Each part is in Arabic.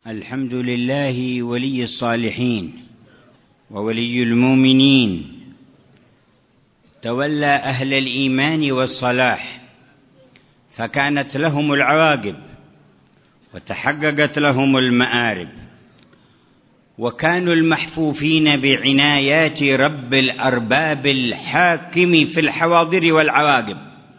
الحمد لله ولي الصالحين وولي المؤمنين، تولى أهل الإيمان والصلاح فكانت لهم العواقب وتحققت لهم المآرب، وكانوا المحفوفين بعنايات رب الأرباب الحاكم في الحواضر والعواقب،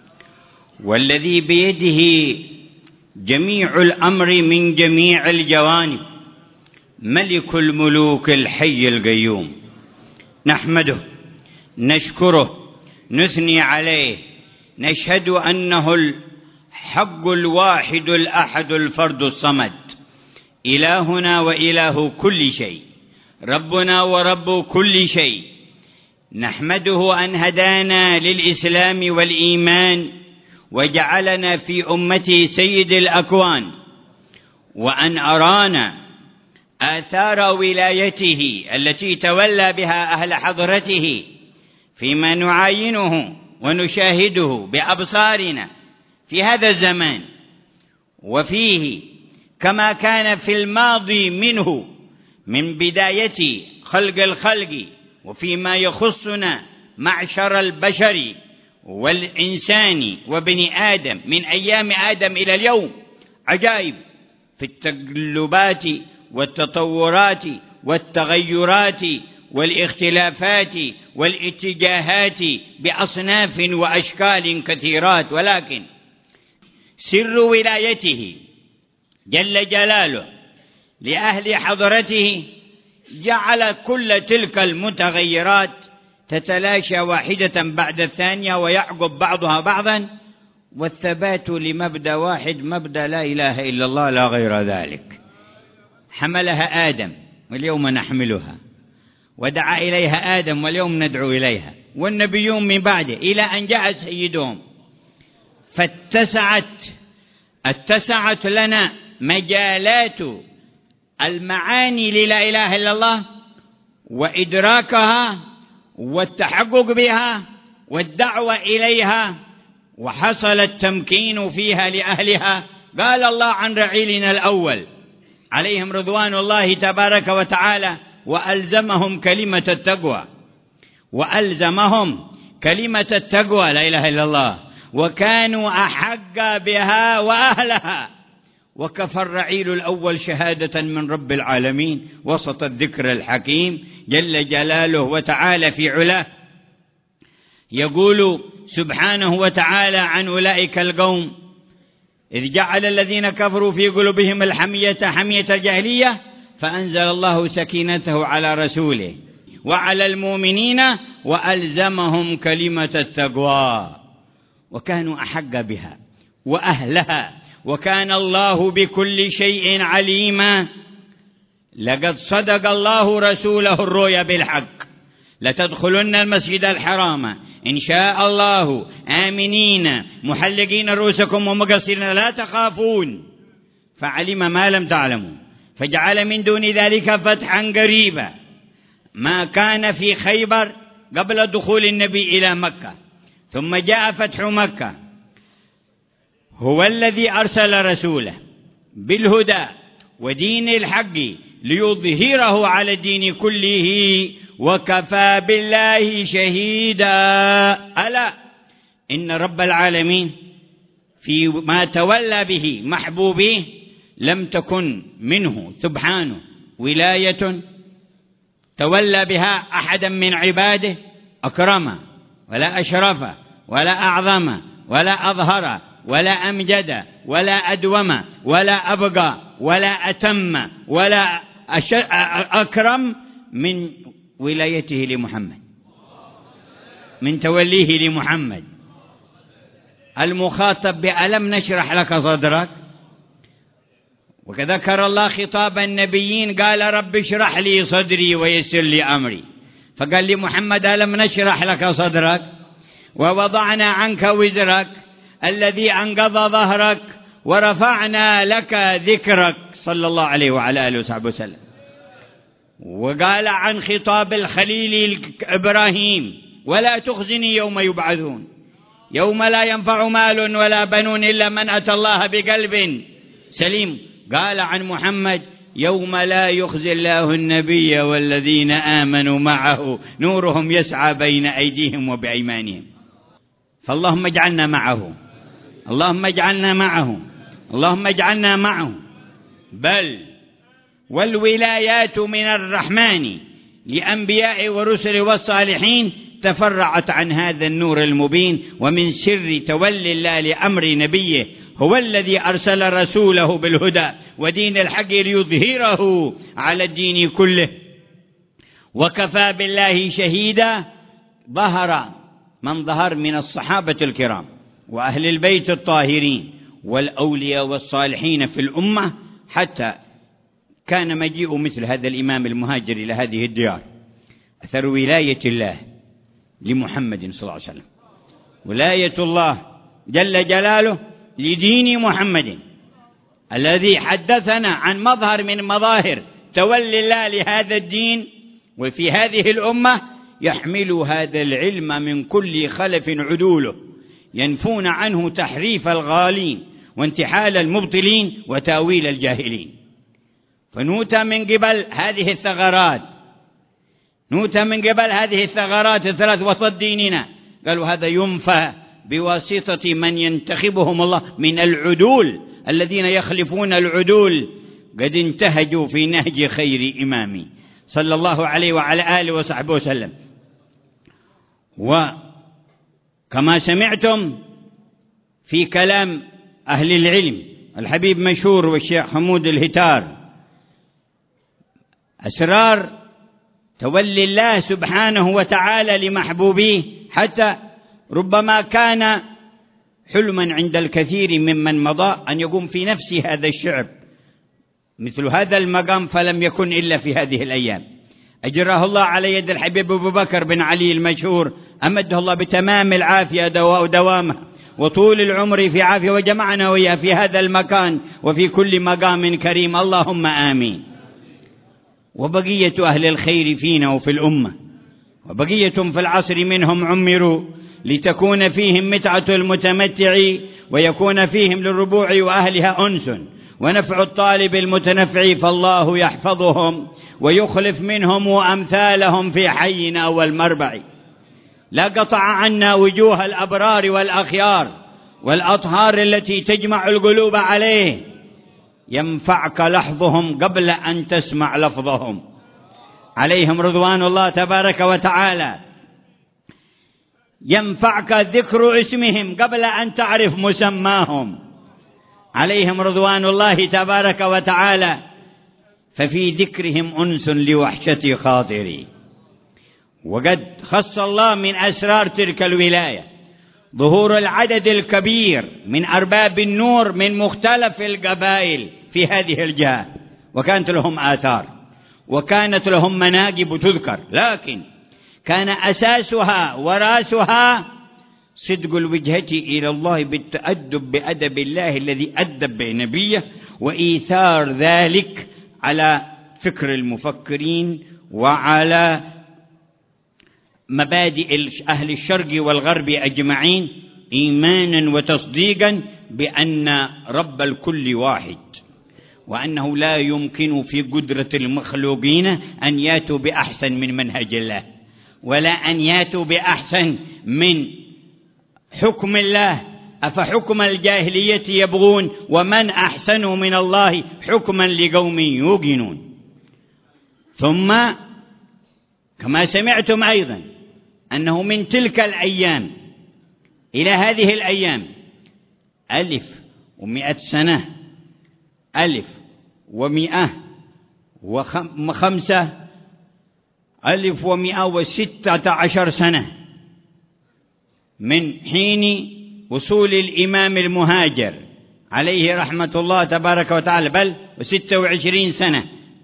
والذي بيده جميع الأمر من جميع الجوانب، ملك الملوك الحي القيوم. نحمده، نشكره، نثني عليه، نشهد أنه الحق الواحد الأحد الفرد الصمد، إلهنا وإله كل شيء، ربنا ورب كل شيء. نحمده أن هدانا للإسلام والإيمان وجعلنا في أمته سيد الأكوان، وأن أرانا آثار ولايته التي تولى بها أهل حضرته فيما نعاينه ونشاهده بأبصارنا في هذا الزمان وفيه، كما كان في الماضي منه من بداية خلق الخلق، وفيما يخصنا معشر البشر والإنسان وبني آدم من أيام آدم إلى اليوم عجائب في التقلبات والتطورات والتغيرات والاختلافات والاتجاهات بأصناف وأشكال كثيرات، ولكن سر ولايته جل جلاله لأهل حضرته جعل كل تلك المتغيرات تتلاشى واحدة بعد الثانية ويعقب بعضها بعضا، والثبات لمبدأ واحد، مبدأ لا إله إلا الله لا غير ذلك. حملها آدم واليوم نحملها، ودعا إليها آدم واليوم ندعو إليها، والنبيون من بعده إلى أن جاء سيدهم، فاتسعت لنا مجالات المعاني للا إله إلا الله وإدراكها والتحقق بها والدعوة إليها، وحصل التمكين فيها لأهلها. قال الله عن رعيلنا الأول عليهم رضوان الله تبارك وتعالى: وألزمهم كلمة التقوى، لا إله إلا الله، وكانوا أحق بها وأهلها. وكفى الرعيل الأول شهادة من رب العالمين وسط الذكر الحكيم جل جلاله وتعالى في علاه، يقول سبحانه وتعالى عن أولئك القوم: إذ جعل الذين كفروا في قلوبهم الحمية حمية الجاهلية فأنزل الله سكينته على رسوله وعلى المؤمنين وألزمهم كلمة التقوى، وكانوا أحق بها وأهلها، وكان الله بكل شيء عليما. لقد صدق الله رسوله الرؤيا بالحق: لتدخلن المسجد الحرام إن شاء الله آمنين محلقين رؤوسكم ومقصرين لا تخافون، فعلم ما لم تعلموا فجعل من دون ذلك فتحا قريبا. ما كان في خيبر قبل دخول النبي إلى مكة، ثم جاء فتح مكة. هو الذي أرسل رسوله بالهدى ودين الحق ليظهره على الدين كله وكفى بالله شهيدا. ألا إن رب العالمين فيما تولى به محبوبيه لم تكن منه سبحانه ولاية تولى بها أحدا من عباده أكرم ولا أشرف ولا أعظم ولا أظهر ولا أمجد ولا أدوم ولا أبقى ولا أتم ولا أكرم من ولايته لمحمد، من توليه لمحمد. المخاطب بألم نشرح لك صدرك، وذكر الله خطاب النبيين قال: رب اشرح لي صدري ويسر لي أمري، فقال لمحمد: ألم نشرح لك صدرك ووضعنا عنك وزرك الذي أنقض ظهرك ورفعنا لك ذكرك، صلى الله عليه وعلى آله وصحبه وسلم. وقال عن خطاب الخليل إبراهيم: ولا تخزني يوم يبعثون يوم لا ينفع مال ولا بنون إلا من أتى الله بقلب سليم. قال عن محمد: يوم لا يخزي الله النبي والذين آمنوا معه نورهم يسعى بين أيديهم وبأيمانهم. فاللهم اجعلنا معه، اللهم اجعلنا معه، اللهم اجعلنا معه. بل والولايات من الرحمن لأنبياء ورسل والصالحين تفرعت عن هذا النور المبين. ومن سر تولي الله لأمر نبيه هو الذي أرسل رسوله بالهدى ودين الحق ليظهره على الدين كله، وكفى بالله شهيدا. ظهر من ظهر من الصحابة الكرام وأهل البيت الطاهرين والأولياء والصالحين في الأمة، حتى كان مجيء مثل هذا الإمام المهاجر إلى هذه الديار أثر ولاية الله لمحمد صلى الله عليه وسلم، ولاية الله جل جلاله لدين محمد الذي حدثنا عن مظهر من مظاهر تولي الله لهذا الدين. وفي هذه الأمة يحمل هذا العلم من كل خلف عدوله، ينفون عنه تحريف الغالين وانتحال المبطلين وتأويل الجاهلين. فنوتى من قبل هذه الثغرات، نوتى من قبل هذه الثغرات الثلاث وسط ديننا. قالوا هذا ينفى بواسطة من ينتخبهم الله من العدول الذين يخلفون العدول، قد انتهجوا في نهج خير إمامي صلى الله عليه وعلى آله وصحبه وسلم. وكما سمعتم في كلام أهل العلم الحبيب مشهور والشيخ حمود الهتار، أسرار تولي الله سبحانه وتعالى لمحبوبيه، حتى ربما كان حلما عند الكثير ممن مضى أن يقوم في نفس هذا الشعب مثل هذا المقام، فلم يكن إلا في هذه الأيام. أجراه الله على يد الحبيب أبو بكر بن علي المشهور، أمده الله بتمام العافية دوامه وطول العمر في عافية، وجمعنا وياه في هذا المكان وفي كل مقام كريم، اللهم آمين. وبقية أهل الخير فينا وفي الأمة، وبقية في العصر منهم عمروا لتكون فيهم متعة المتمتع، ويكون فيهم للربوع وأهلها أنس ونفع الطالب المتنفع، فالله يحفظهم ويخلف منهم وأمثالهم في حينا والمربع. لا قطع عنا وجوه الأبرار والأخيار والأطهار التي تجمع القلوب عليه، ينفعك لحظهم قبل أن تسمع لفظهم، عليهم رضوان الله تبارك وتعالى. ينفعك ذكر اسمهم قبل أن تعرف مسماهم، عليهم رضوان الله تبارك وتعالى. ففي ذكرهم أنس لوحشة خاطري. وقد خص الله من أسرار تلك الولاية ظهور العدد الكبير من أرباب النور من مختلف القبائل في هذه الجهة، وكانت لهم آثار وكانت لهم مناقب تذكر، لكن كان أساسها وراسها صدق الوجهة إلى الله بالتأدب بأدب الله الذي أدب بنبيه، وإيثار ذلك على فكر المفكرين وعلى مبادئ أهل الشرق والغرب أجمعين، إيمانا وتصديقا بأن رب الكل واحد، وأنه لا يمكن في قدرة المخلوقين أن ياتوا بأحسن من منهج الله، ولا أن ياتوا بأحسن من حكم الله. أفحكم الجاهلية يبغون ومن أحسن من الله حكما لقوم يوقنون. ثم كما سمعتم أيضا أنه من تلك الأيام إلى هذه الأيام 1100 سنة، 1116 سنة من حين وصول الإمام المهاجر عليه رحمة الله تبارك وتعالى، بل 26 سنة،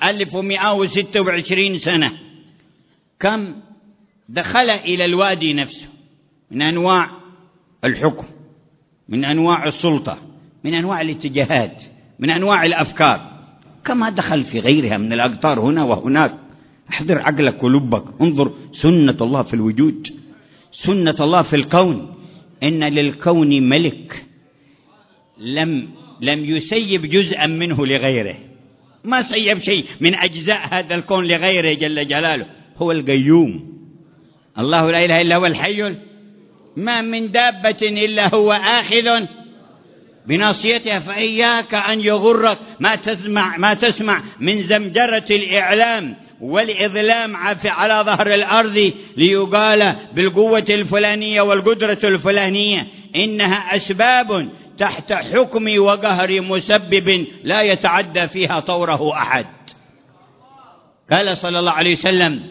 1126 سنة. كم دخل إلى الوادي نفسه من أنواع الحكم، من أنواع السلطة، من أنواع الاتجاهات، من أنواع الأفكار، كما دخل في غيرها من الأقطار هنا وهناك. احضر عقلك ولبك، انظر سنة الله في الوجود، سنة الله في الكون. إن للكون ملك لم يسيب جزءا منه لغيره، ما سيب شيء من أجزاء هذا الكون لغيره جل جلاله. هو القيوم، الله لا إله إلا هو الحي، ما من دابة إلا هو آخذ بناصيتها. فإياك أن يغرك ما تسمع من زمجرة الإعلام والإظلام على ظهر الأرض ليقال بالقوة الفلانية والقدرة الفلانية، إنها أسباب تحت حكم وقهر مسبب لا يتعدى فيها طوره أحد. قال صلى الله عليه وسلم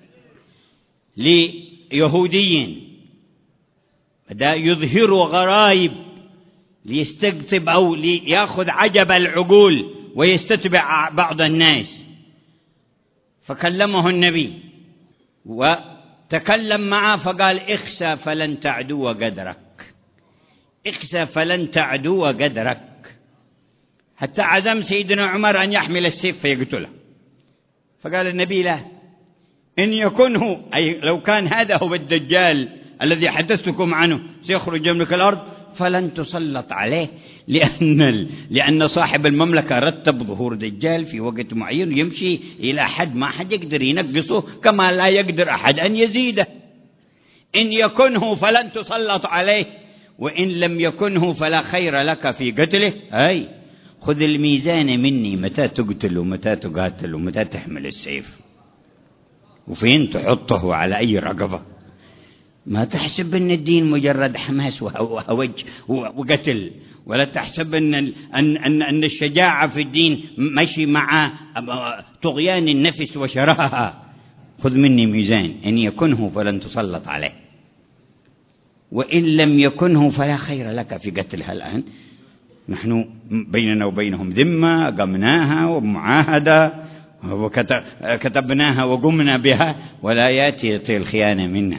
ليهودي بدأ يظهر غرائب ليستقطب أو ليأخذ عجب العقول ويستتبع بعض الناس، فكلمه النبي وتكلم معه فقال: اخسى فلن تعدو قدرك، اخسى فلن تعدو قدرك. حتى عزم سيدنا عمر أن يحمل السيف فيقتله، فقال النبي: لا، إن يكن هو، أي لو كان هذا هو الدجال الذي حدثتكم عنه سيخرج من الأرض، فلن تسلط عليه، لأن صاحب المملكة رتب ظهور دجال في وقت معين يمشي إلى حد ما حد يقدر ينقصه، كما لا يقدر أحد أن يزيده. إن يكنه فلن تسلط عليه، وإن لم يكنه فلا خير لك في قتله. أي خذ الميزان مني، متى تقتل ومتى تقاتل ومتى تحمل السيف، وفين تحطه على أي رقبة. ما تحسب أن الدين مجرد حماس وهوج وقتل، ولا تحسب أن الشجاعة في الدين مشي مع طغيان النفس وشراهها. خذ مني ميزان، إن يكنه فلن تسلط عليه، وإن لم يكنه فلا خير لك في قتلها. الآن نحن بيننا وبينهم ذمة قمناها ومعاهدة وكتبناها وقمنا بها، ولا يأتي الخيانة منا،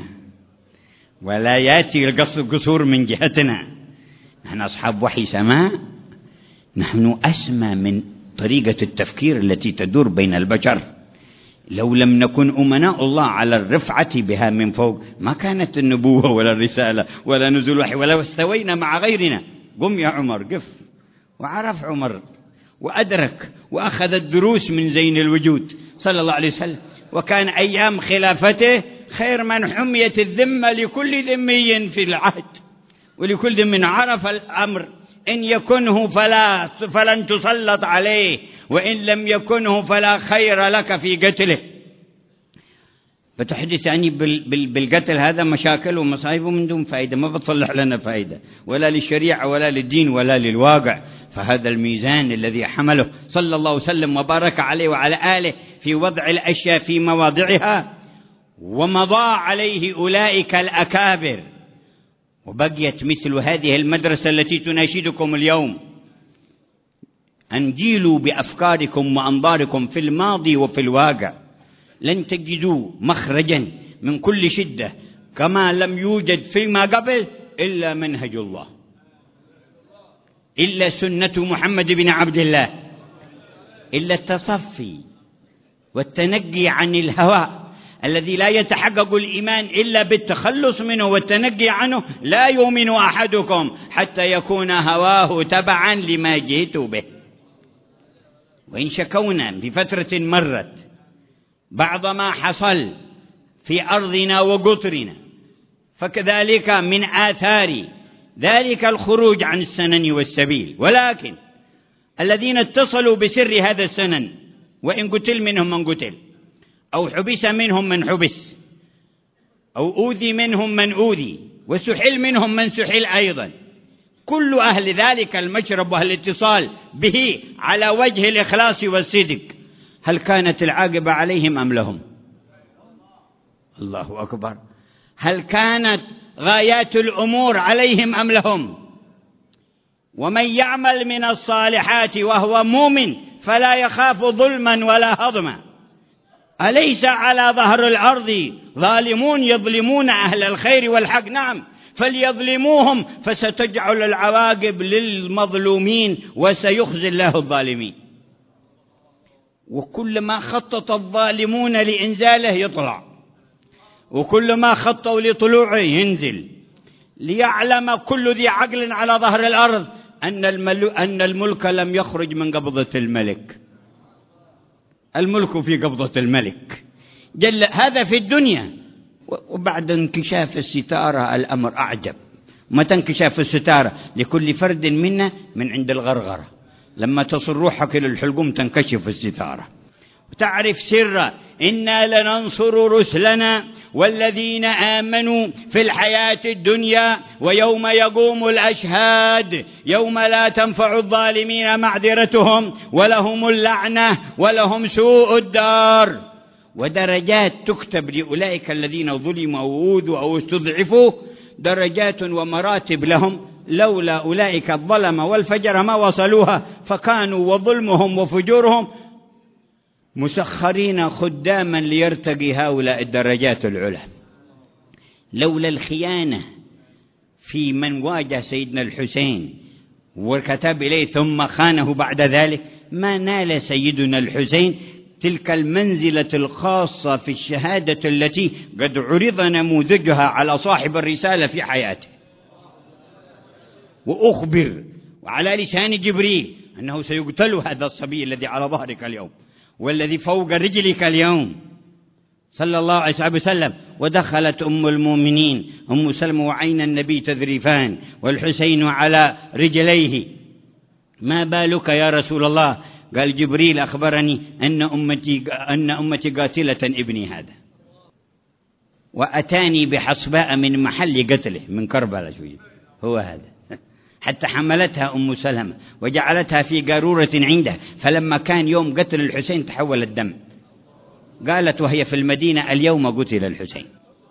ولا يأتي القصور من جهتنا. نحن أصحاب وحي سماء، نحن أسمى من طريقة التفكير التي تدور بين البشر. لو لم نكن أمناء الله على الرفعة بها من فوق ما كانت النبوة ولا الرسالة ولا نزول وحي، ولا استوينا مع غيرنا. قم يا عمر، قف. وعرف عمر وأدرك وأخذ الدروس من زين الوجود صلى الله عليه وسلم. وكان أيام خلافته خير من حميت الذمة لكل ذمي في العهد، ولكل ذم عرف الأمر. إن يكنه فلن تسلط عليه، وإن لم يكنه فلا خير لك في قتله. بتحدث عني بالقتل هذا مشاكل ومصايب من دون فائدة، ما بتصلح لنا فائدة ولا للشريعة ولا للدين ولا للواقع. فهذا الميزان الذي حمله صلى الله وسلم وبارك عليه وعلى آله في وضع الأشياء في مواضعها، ومضى عليه أولئك الأكابر. وبقيت مثل هذه المدرسة التي تناشدكم اليوم، أن جيلوا بأفكاركم وأنظاركم في الماضي وفي الواقع. لن تجدوا مخرجا من كل شدة كما لم يوجد فيما قبل إلا منهج الله، إلا سنة محمد بن عبد الله، إلا التصفي والتنقي عن الهوى الذي لا يتحقق الإيمان إلا بالتخلص منه والتنقي عنه. لا يؤمن أحدكم حتى يكون هواه تبعا لما جئت به. وإن شكونا بفترة مرت بعض ما حصل في أرضنا وقطرنا، فكذلك من آثار ذلك الخروج عن السنن والسبيل. ولكن الذين اتصلوا بسر هذا السنن، وإن قتل منهم من قتل، أو حبس منهم من حبس، أو أوذي منهم من أوذي، وسحل منهم من سحل أيضا، كل أهل ذلك المشرب وأهل الاتصال به على وجه الإخلاص والصدق، هل كانت العاقبة عليهم أم لهم؟ الله أكبر. هل كانت غايات الأمور عليهم أم لهم؟ ومن يعمل من الصالحات وهو مؤمن فلا يخاف ظلما ولا هضما. أليس على ظهر الأرض ظالمون يظلمون أهل الخير والحق؟ نعم، فليظلموهم، فستجعل العواقب للمظلومين وسيخزي الله الظالمين. وكل ما خطط الظالمون لإنزاله يطلع، وكل ما خطوا لطلوعه ينزل، ليعلم كل ذي عقل على ظهر الأرض أن الملك لم يخرج من قبضة الملك، الملك في قبضة الملك جل. هذا في الدنيا. وبعد انكشاف الستارة الأمر أعجب. متى انكشاف الستارة؟ لكل فرد منا من عند الغرغرة، لما تصل روحك إلى الحلقوم تنكشف الستارة وتعرف سر إنا لننصر رسلنا والذين آمنوا في الحياة الدنيا ويوم يقوم الأشهاد يوم لا تنفع الظالمين معذرتهم ولهم اللعنة ولهم سوء الدار. ودرجات تكتب لأولئك الذين ظلموا أو أوذوا أو استضعفوا، درجات ومراتب لهم، لولا أولئك الظلم والفجر ما وصلوها، فكانوا وظلمهم وفجورهم مسخرين خداما ليرتقي هؤلاء الدرجات العلى. لولا الخيانة في من واجه سيدنا الحسين وكتب إليه ثم خانه بعد ذلك، ما نال سيدنا الحسين تلك المنزلة الخاصة في الشهادة التي قد عرض نموذجها على صاحب الرسالة في حياته، وأخبر وعلى لسان جبريل أنه سيقتل هذا الصبي الذي على ظهرك اليوم والذي فوق رجلك اليوم صلى الله عليه وسلم. ودخلت أم المؤمنين أم سلمة وعين النبي تذريفان والحسين على رجليه. ما بالك يا رسول الله؟ قال جبريل أخبرني أن أمتي قاتلة ابني هذا، وأتاني بحصباء من محل قتله من كربلاء شوية هو هذا. حتى حملتها أم سلمة وجعلتها في قارورة عنده، فلما كان يوم قتل الحسين تحول الدم. قالت وهي في المدينة اليوم قتل الحسين.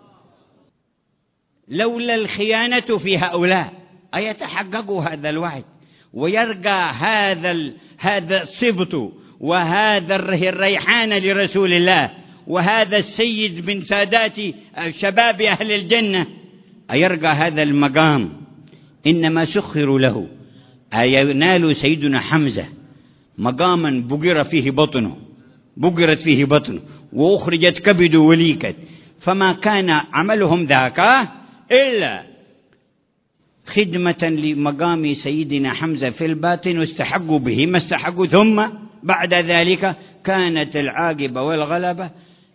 لولا الخيانة في هؤلاء أيتحقق هذا الوعد ويرقى هذا الصبط وهذا الريحان لرسول الله وهذا السيد من سادات شباب أهل الجنة، أيرقى هذا المقام؟ إنما سخروا له. أينال سيدنا حمزة مقاما بقرت فيه بطنه وأخرجت كبده وليكت، فما كان عملهم ذاك إلا خدمة لمقام سيدنا حمزة في الباطن، واستحقوا به ما استحقوا. ثم بعد ذلك كانت العاقبة والغلبة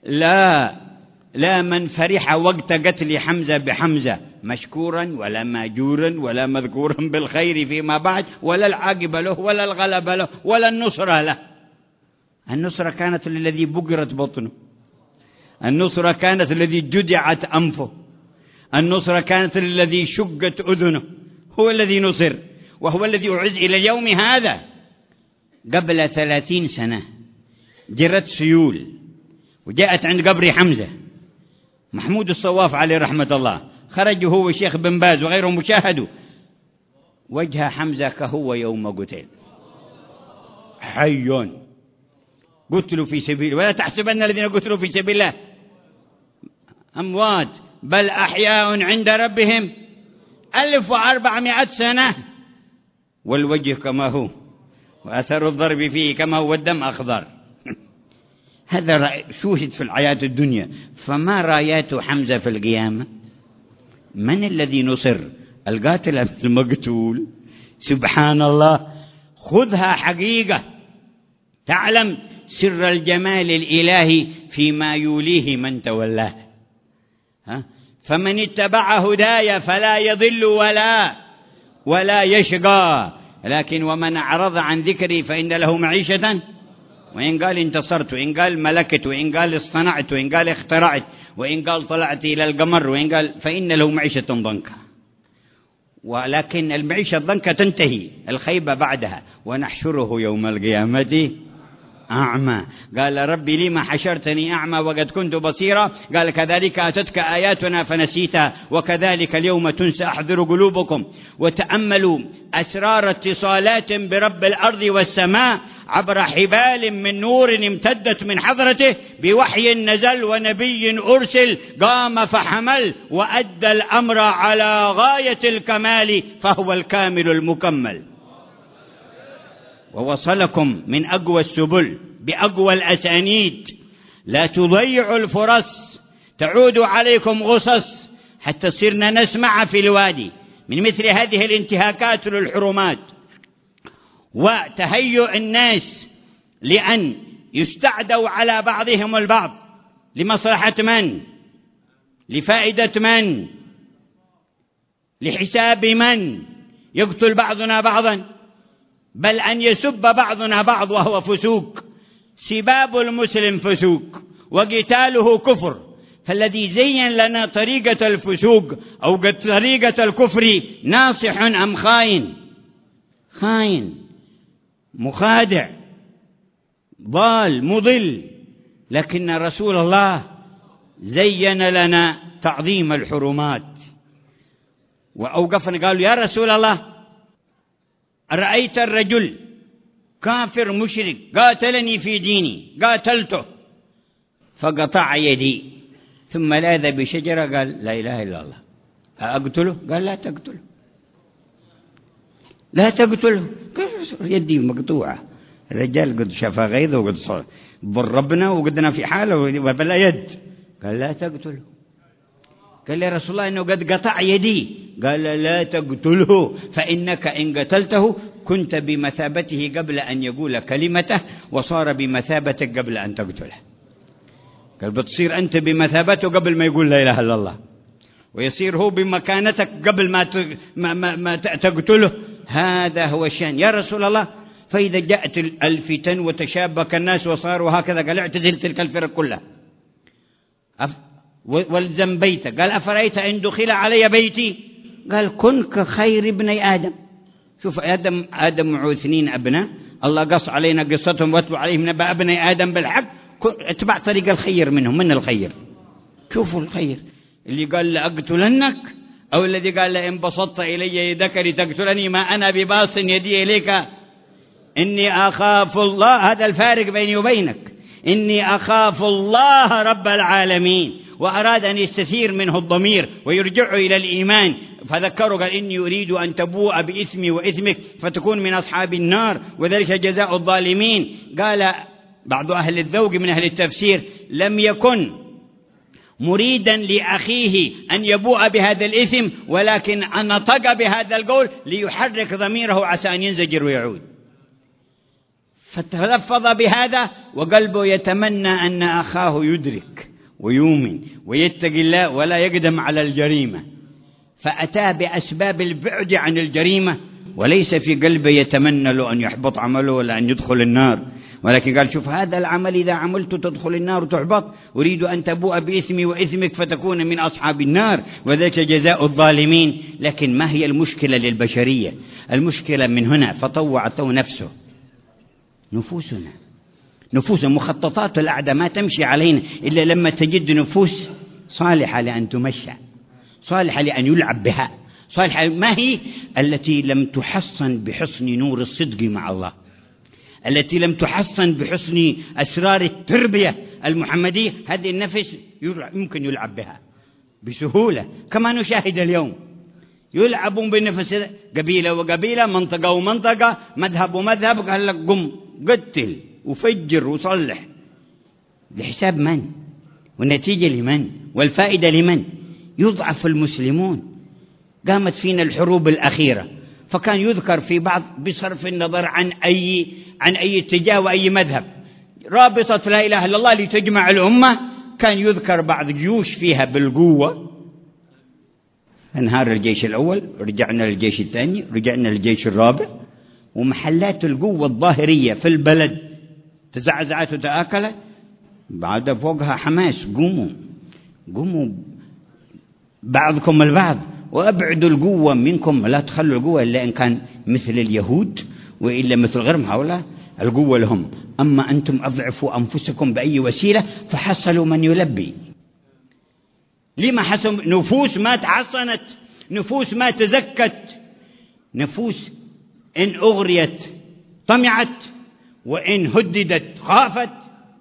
لا من فرح وقت قتل حمزة بحمزة مشكورا ولا ماجورا ولا مذكورا بالخير فيما بعد، ولا العاقبة له ولا الغلبة له ولا النصرة له. النصرة كانت للذي بقرت بطنه، النصرة كانت للذي جدعت أنفه، النصرة كانت للذي شقت أذنه، هو الذي نصر وهو الذي أعز إلى اليوم هذا. قبل 30 سنة جرت سيول وجاءت عند قبر حمزة. محمود الصواف عليه رحمة الله خرج هو والشيخ بن باز وغيرهم مشاهدوا وجه حمزة كهو يوم قتل، حي قتلوا في سبيل، ولا تحسبن الذين قتلوا في سبيل الله أموات بل أحياء عند ربهم 1400 سنة، والوجه كما هو وأثر الضرب فيه كما هو والدم أخضر. هذا شوهد في الحياة الدنيا. فما رايات حمزة في القيامة؟ من الذي نصر؟ القاتل أم المقتول؟ سبحان الله. خذها حقيقة تعلم سر الجمال الإلهي فيما يوليه من تولاه. فمن اتبع هدايا فلا يضل ولا يشقى، لكن ومن أعرض عن ذكري فإن له معيشة، وإن قال انتصرت، وإن قال ملكت، وإن قال اصطنعت، وإن قال اخترعت، وإن قال طلعت إلى القمر، وإن قال فإن له معيشة ضنكا. ولكن المعيشة الضنكا تنتهي، الخيبة بعدها. ونحشره يوم القيامة أعمى. قال ربي لما حشرتني أعمى وقد كنت بصيرا؟ قال كذلك أتتك آياتنا فنسيتها وكذلك اليوم تنسى. أحذروا قلوبكم وتأملوا أسرار اتصالات برب الأرض والسماء عبر حبال من نور امتدت من حضرته، بوحي نزل ونبي أرسل قام فحمل وأدى الأمر على غاية الكمال، فهو الكامل المكمل. ووصلكم من أقوى السبل بأقوى الأسانيد. لا تضيعوا الفرص، تعود عليكم غصص حتى صرنا نسمع في الوادي من مثل هذه الانتهاكات للحرمات، وتهيؤ الناس لأن يستعدوا على بعضهم البعض لمصلحة من؟ لفائدة من؟ لحساب من؟ يقتل بعضنا بعضا، بل أن يسب بعضنا بعض وهو فسوق. سباب المسلم فسوق وقتاله كفر، فالذي زين لنا طريقة الفسوق أو طريقة الكفر ناصح أم خاين؟ خاين، مخادع، ضال، مضل. لكن رسول الله زين لنا تعظيم الحرمات. وأوقفنا قالوا يا رسول الله أرأيت الرجل كافر مشرك قاتلني في ديني، قاتلته فقطع يدي ثم لاذ بشجرة، قال لا إله إلا الله، أقتله؟ قال لا تقتله، لا تقتله. قال يدي مقطوعة. الرجال قد شاف غيظه وقد ضربنا وقدنا في حاله وبلا يد. قال لا تقتله. قال يا رسول الله إنه قد قطع يدي. قال لا تقتله، فإنك إن قتلته كنت بمثابته قبل أن يقول كلمته، وصار بمثابتك قبل أن تقتله. قال بتصير أنت بمثابته قبل ما يقول لا إله إلا الله، ويصير هو بمكانتك قبل ما تقتله. هذا هو الشأن يا رسول الله. فإذا جاءت الفتن وتشابك الناس وصاروا هكذا، قال اعتزل تلك الفرق كلها والزم بيتك. قال أفرأيت إن دخل علي بيتي؟ قال كن كخير ابني آدم. شوف آدم معه 2 أبناء، الله قص علينا قصتهم واتلو عليهم نبأ ابني آدم بالحق. اتبع طريق الخير منهم. من الخير؟ شوفوا الخير اللي قال لأقتلنك، أو الذي قال لئن بسطت إلي يدك لتقتلني ما أنا بباس يدي إليك إني أخاف الله. هذا الفارق بيني وبينك. إني أخاف الله رب العالمين. وأراد أن يستثير منه الضمير ويرجعه إلى الإيمان، فذكره قال إني أريد أن تبوء بإثمي وإثمك فتكون من أصحاب النار وذلك جزاء الظالمين. قال بعض أهل الذوق من أهل التفسير لم يكن مريدا لأخيه أن يبوء بهذا الإثم، ولكن أن نطق بهذا القول ليحرك ضميره عسى أن ينزجر ويعود. فتلفظ بهذا وقلبه يتمنى أن أخاه يدرك ويؤمن ويتقي الله ولا يقدم على الجريمة، فأتى بأسباب البعد عن الجريمة، وليس في قلبه يتمنى له أن يحبط عمله ولا أن يدخل النار، ولكن قال شوف هذا العمل إذا عملت تدخل النار وتحبط، أريد أن تبوء بإثمي وإثمك فتكون من أصحاب النار وذلك جزاء الظالمين. لكن ما هي المشكلة للبشرية؟ المشكلة من هنا فطوعت نفسه، نفوس مخططات الأعداء ما تمشي علينا إلا لما تجد نفوس صالحة لأن تمشى، صالحة لأن يلعب بها، صالحة. ما هي؟ التي لم تحصن بحصن نور الصدق مع الله، التي لم تحصن بحصن أسرار التربية المحمدية. هذه النفس يمكن يلعب بها بسهولة، كما نشاهد اليوم يلعبون بالنفس، قبيلة وقبيلة، منطقة ومنطقة، مذهب ومذهب، قال لك قم قتل وفجر وصلح. لحساب من؟ والنتيجة لمن؟ والفائدة لمن؟ يضعف المسلمون. قامت فينا الحروب الأخيرة، فكان يذكر في بعض بصرف النظر عن أي اتجاه وأي مذهب، رابطة لا إله إلا الله لتجمع الأمة، كان يذكر بعض جيوش فيها بالقوة، انهار الجيش الأول، رجعنا للجيش الثاني، رجعنا للجيش الرابع، ومحلات القوة الظاهرية في البلد تزعزعت وتآكلت، بعد فوقها حماس، قوموا بعضكم البعض وأبعدوا القوة منكم، لا تخلوا القوة إلا إن كان مثل اليهود وإلا مثل غيرهم، هؤلاء القوة لهم، أما أنتم أضعفوا أنفسكم بأي وسيلة فحصلوا من يلبي. لما حصل؟ نفوس ما تحصنت، نفوس ما تزكت، نفوس إن أغريت طمعت وإن هددت خافت.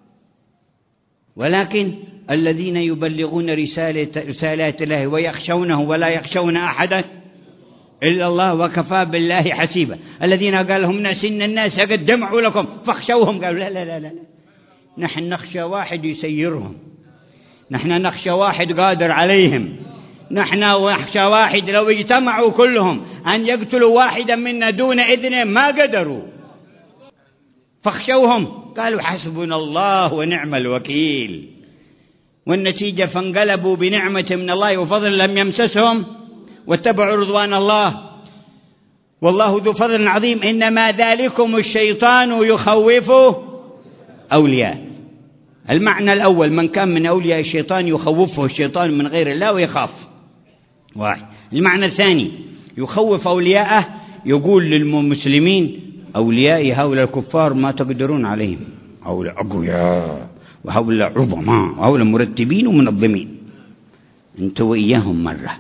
ولكن الذين يبلغون رسالات الله ويخشونه ولا يخشون أحدا إلا الله وكفى بالله حسيبا. الذين قال لهم ناس إن الناس قد جمعوا لكم فاخشوهم، قالوا لا لا لا لا، نحن نخشى واحد يسيرهم، نحن نخشى واحد قادر عليهم، نحن نخشى واحد لو اجتمعوا كلهم أن يقتلوا واحدا منا دون إذنه ما قدروا، فاخشوهم. قالوا حسبنا الله ونعم الوكيل، والنتيجة فانقلبوا بنعمة من الله وفضل لم يمسسهم واتبعوا رضوان الله، والله ذو فضل عظيم. إنما ذلكم الشيطان يخوف أولياء. المعنى الأول: من كان من أولياء الشيطان يخوفه الشيطان من غير الله ويخاف، واحد. المعنى الثاني: يخوف أولياءه، يقول للمسلمين: أوليائي هؤلاء الكفار ما تقدرون عليهم، هؤلاء أقوياء وهؤلاء عظماء وهؤلاء مرتبين ومنظمين، أنتوا وإياهم مرة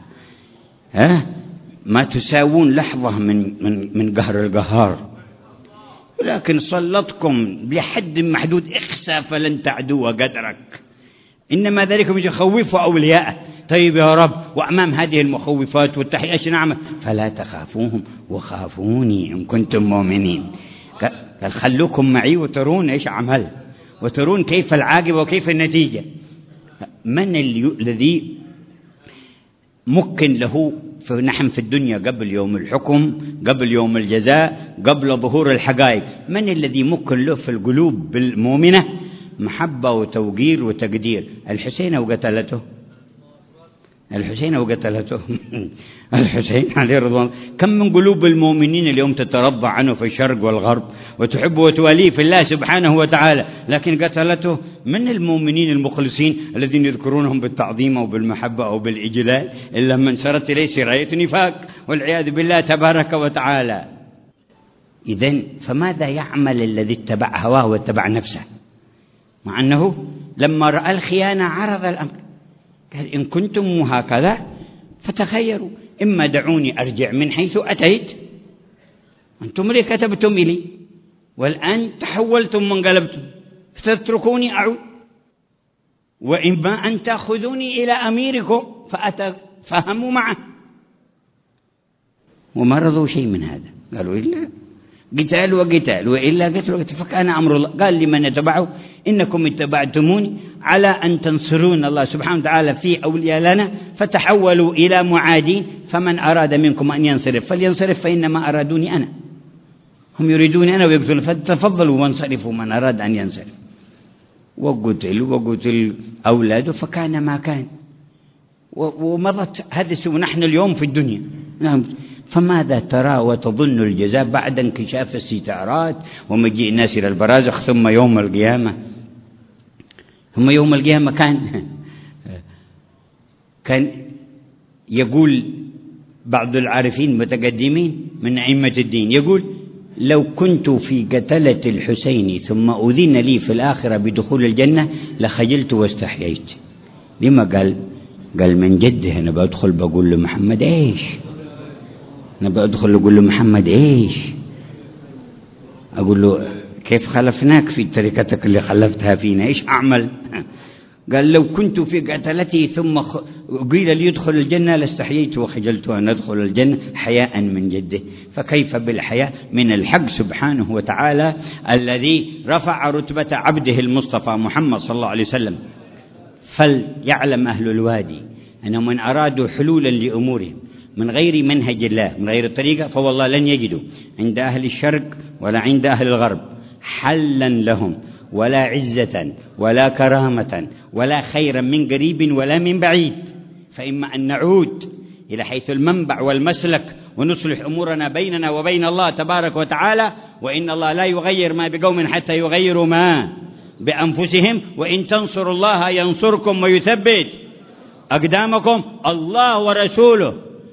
ما تساوون لحظة من قهر القهار، ولكن سلطكم بحد محدود، اخسى فلن تعدو قدرك. إنما ذلكم يخوفوا أولياءه. طيب يا رب، وأمام هذه المخوفات والتحية ايش نعمل؟ فلا تخافوهم وخافوني إن كنتم مؤمنين. قال خلوكم معي وترون ايش عمل، وترون كيف العاقبة وكيف النتيجة. من الذي ممكن له نحن في الدنيا قبل يوم الحكم، قبل يوم الجزاء، قبل ظهور الحقائق، من الذي ممكن له في القلوب المؤمنة محبة وتوقير وتقدير؟ الحسين وقتلته، الحسين وقتلته الحسين عليه رضوان الله. كم من قلوب المؤمنين اليوم تترضى عنه في الشرق والغرب وتحب وتواليه في الله سبحانه وتعالى، لكن قتلته من المؤمنين المخلصين الذين يذكرونهم بالتعظيم أو بالمحبة أو بالإجلال، إلا من سرت إليه سراية نفاق والعياذ بالله تبارك وتعالى. إذن فماذا يعمل الذي اتبع هواه واتبع نفسه، مع أنه لما رأى الخيانة عرض الأمر، قال إن كنتم هكذا فتخيروا، إما دعوني أرجع من حيث أتيت، أنتم لي كتبتم إلي والآن تحولتم وانقلبتم، فتتركوني أعود، وإما أن تأخذوني إلى أميركم فأتفهموا معه. وما رضوا شيء من هذا، قالوا إلا قتال وقتال، وإلا قتل وقتال. فكان أمر الله. قال لمن يتبعه: إنكم اتبعتموني على أن تنصرون الله سبحانه وتعالى في أولياء لنا، فتحولوا إلى معادين، فمن أراد منكم أن ينصرف فلينصرف، فإنما أرادوني أنا، هم يريدون أنا ويقتلون، فتفضلوا وانصرفوا من أراد أن ينصرف. وقتل أولاده، فكان ما كان، ومضت هذه السنة. نحن اليوم في الدنيا، فماذا ترى وتظن الجزاء بعد انكشاف الستارات ومجيء الناس إلى البرازخ ثم يوم القيامة؟ ثم يوم القيامة كان يقول بعض العارفين المتقدمين من أئمة الدين، يقول: لو كنت في قتلة الحسين ثم أذن لي في الآخرة بدخول الجنة لخجلت واستحييت. لما قال من جده أنا بدخل بقول لمحمد إيش، أنا بدخل أقول له محمد إيش، أقول له كيف خلفناك في طريقتك اللي خلفتها فينا، إيش أعمل؟ قال: لو كنت في قتلتي ثم قيل لي يدخل الجنة لاستحييت وخجلت أن أدخل الجنة حياء من جده. فكيف بالحياء من الحق سبحانه وتعالى الذي رفع رتبة عبده المصطفى محمد صلى الله عليه وسلم. فليعلم أهل الوادي أنهم من أرادوا حلولا لأمورهم من غير منهج الله، من غير الطريقة، فوالله لن يجدوا عند أهل الشرق ولا عند أهل الغرب حلا لهم، ولا عزة ولا كرامة ولا خيرا من قريب ولا من بعيد. فإما أن نعود إلى حيث المنبع والمسلك ونصلح أمورنا بيننا وبين الله تبارك وتعالى، وإن الله لا يغير ما بقوم حتى يغيروا ما بأنفسهم، وإن تنصروا الله ينصركم ويثبت أقدامكم. الله ورسوله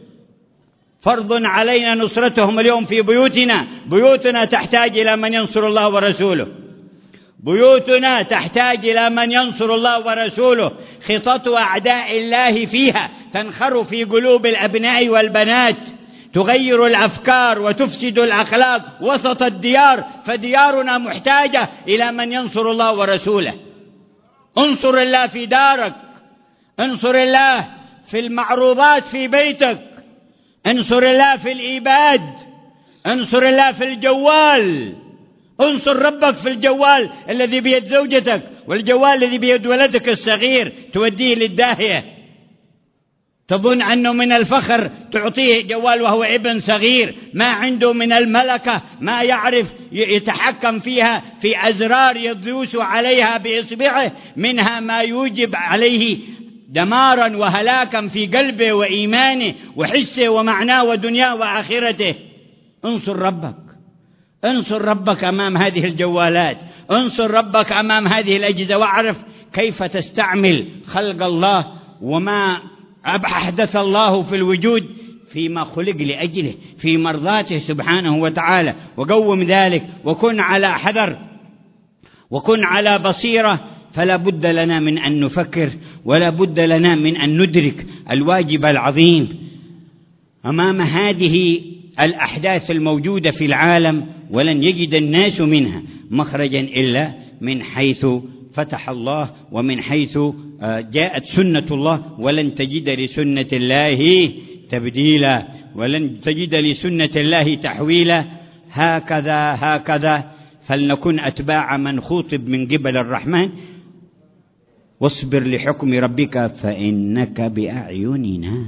فرض علينا نصرتهم اليوم في بيوتنا. بيوتنا تحتاج إلى من ينصر الله ورسوله، بيوتنا تحتاج إلى من ينصر الله ورسوله. خطط أعداء الله فيها تنخر في قلوب الأبناء والبنات، تغير الأفكار وتفسد الأخلاق وسط الديار، فديارنا محتاجة إلى من ينصر الله ورسوله. انصر الله في دارك، انصر الله في المعروضات في بيتك، انصر الله في الإيباد، انصر الله في الجوال، انصر ربك في الجوال الذي بيد زوجتك والجوال الذي بيد ولدك الصغير توديه للداهية. تظن أنه من الفخر تعطيه جوال وهو ابن صغير ما عنده من الملكة، ما يعرف يتحكم فيها في أزرار يدوس عليها بإصبعه، منها ما يوجب عليه دمارا وهلاكا في قلبه وإيمانه وحسه ومعناه ودنياه وآخرته. انصر ربك، انصر ربك أمام هذه الجوالات، انصر ربك أمام هذه الأجهزة، واعرف كيف تستعمل خلق الله وما أحدث الله في الوجود فيما خلق لأجله في مرضاته سبحانه وتعالى. وقوم ذلك وكن على حذر وكن على بصيرة. فلا بد لنا من أن نفكر، ولا بد لنا من أن ندرك الواجب العظيم أمام هذه الأحداث الموجودة في العالم. ولن يجد الناس منها مخرجا إلا من حيث فتح الله ومن حيث جاءت سنة الله. ولن تجد لسنة الله تبديلا، ولن تجد لسنة الله تحويلا. هكذا فلنكن أتباع من خوطب من قبل الرحمن. واصبر لحكم ربك فإنك بأعيننا.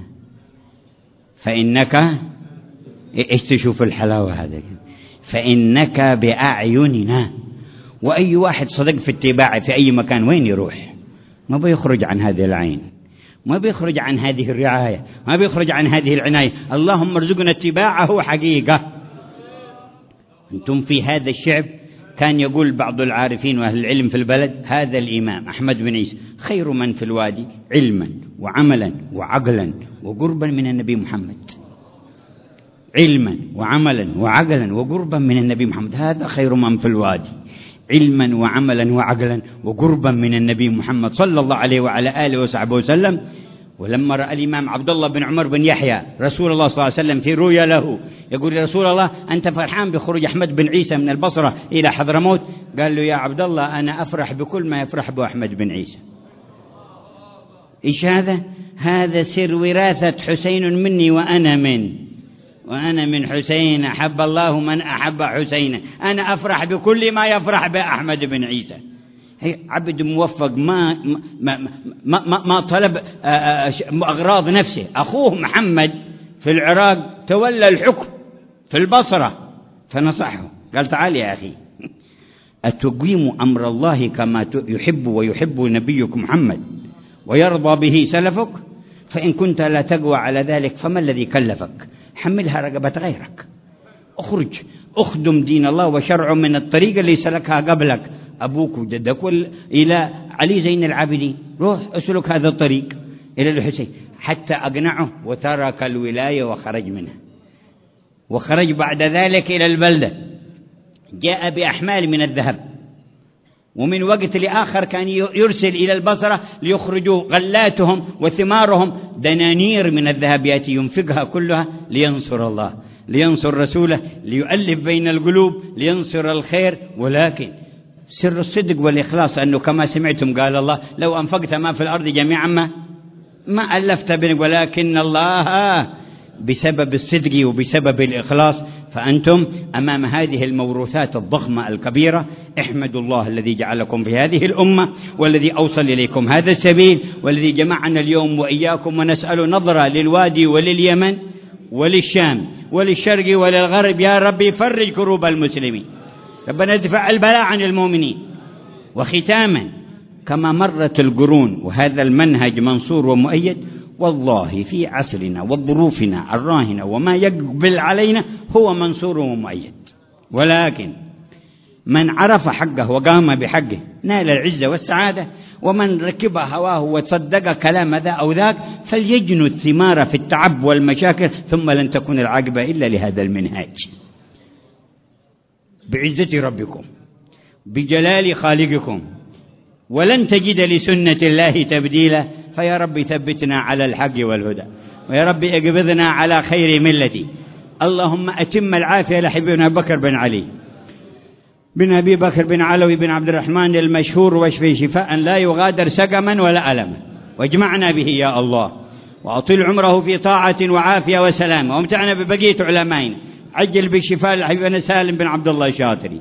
فإنك إيش تشوف الحلاوة هذا؟ فإنك بأعيننا. وأي واحد صدق في اتباعه في أي مكان وين يروح ما بيخرج عن هذه العين، ما بيخرج عن هذه الرعاية، ما بيخرج عن هذه العناية. اللهم ارزقنا اتباعه حقيقة. أنتم في هذا الشعب كان يقول بعض العارفين وأهل العلم في البلد: هذا الإمام أحمد بن عيسى خير من في الوادي علما وعملا وعقلا وقربا من النبي محمد. علما وعملا وعقلا وقربا من النبي محمد، هذا خير من في الوادي، علما وعملا وعقلا وقربا من النبي محمد صلى الله عليه وعلى آله وصحبه وسلم. ولما رأى الإمام عبد الله بن عمر بن يحيى رسول الله صلى الله عليه وسلم في رؤيا له يقول: يا رسول الله أنت فرحان بخروج أحمد بن عيسى من البصرة إلى حضرموت؟ قال له: يا عبد الله أنا أفرح بكل ما يفرح به أحمد بن عيسى. إيش هذا؟ هذا سر وراثة حسين مني وأنا من حسين، أحب الله من أحب حسين. أنا أفرح بكل ما يفرح به أحمد بن عيسى. هي عبد موفق ما طلب أغراض نفسه. أخوه محمد في العراق تولى الحكم في البصرة فنصحه، قال: تعال يا أخي، أتقيم أمر الله كما يحب ويحب نبيك محمد ويرضى به سلفك؟ فإن كنت لا تقوى على ذلك فما الذي كلفك؟ حملها رقبة غيرك، اخرج اخدم دين الله وشرعه من الطريقة اللي سلكها قبلك أبوك وجدك إلى علي زين العابدين. روح أسلك هذا الطريق إلى الحسين حتى أقنعه، وترك الولاية وخرج منها. وخرج بعد ذلك إلى البلدة، جاء بأحمال من الذهب، ومن وقت لآخر كان يرسل إلى البصرة ليخرجوا غلاتهم وثمارهم، دنانير من الذهب يأتي ينفقها كلها لينصر الله، لينصر رسوله، ليؤلف بين القلوب، لينصر الخير. ولكن سر الصدق والإخلاص أنه كما سمعتم قال الله: لو أنفقت ما في الأرض جميعا ما ألفت بينك، ولكن الله بسبب الصدق وبسبب الإخلاص. فأنتم أمام هذه الموروثات الضخمة الكبيرة احمدوا الله الذي جعلكم في هذه الأمة، والذي أوصل إليكم هذا السبيل، والذي جمعنا اليوم وإياكم. ونسأل نظرة للوادي ولليمن وللشام وللشرق وللغرب. يا ربي فرج كروب المسلمين، ربنا ادفع البلاء عن المؤمنين. وختاما، كما مرت القرون وهذا المنهج منصور ومؤيد، والله في عصرنا وظروفنا الراهنة وما يقبل علينا هو منصور ومؤيد. ولكن من عرف حقه وقام بحقه نال العزة والسعادة، ومن ركب هواه وتصدق كلام ذا أو ذاك فليجنوا الثمار في التعب والمشاكل، ثم لن تكون العاقبة إلا لهذا المنهاج. بعزة ربكم بجلال خالقكم ولن تجد لسنة الله تبديلا. فيا رب ثبتنا على الحق والهدى، ويا رب اقبضنا على خير ملتي. اللهم أتم العافية لحبيبنا بكر بن علي بن أبي بكر بن علوي بن عبد الرحمن المشهور، واشفي شفاء لا يغادر سقما ولا ألما، واجمعنا به يا الله، وأطل عمره في طاعة وعافية وسلام، وامتعنا ببقية علمائنا. عجل بالشفاء لحبيبنا سالم بن عبد الله الشاطري،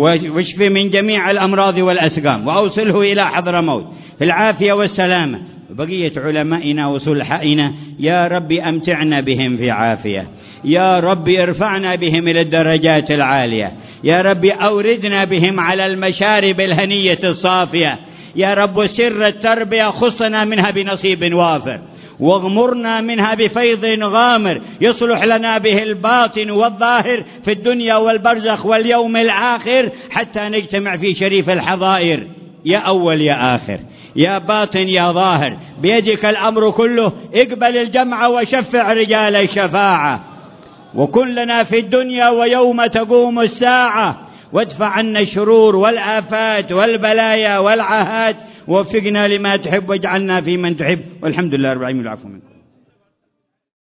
واشفي من جميع الأمراض والأسقام، وأوصله إلى حضرموت في العافية والسلامة بقية علمائنا وصلحائنا يا رب أمتعنا بهم في عافية، يا رب ارفعنا بهم إلى الدرجات العالية، يا رب أوردنا بهم على المشارب الهنية الصافية، يا رب سر التربية خصنا منها بنصيب وافر، واغمرنا منها بفيض غامر يصلح لنا به الباطن والظاهر في الدنيا والبرزخ واليوم الآخر، حتى نجتمع في شريف الحظائر. يا أول يا آخر، يا باطن يا ظاهر، بيدك الأمر كله، اقبل الجمع وشفع رجال الشفاعة، وكن لنا في الدنيا ويوم تقوم الساعة، وادفع عنا الشرور والآفات والبلايا والعاهات، ووفقنا لما تحب واجعلنا في من تحب، والحمد لله رب العالمين.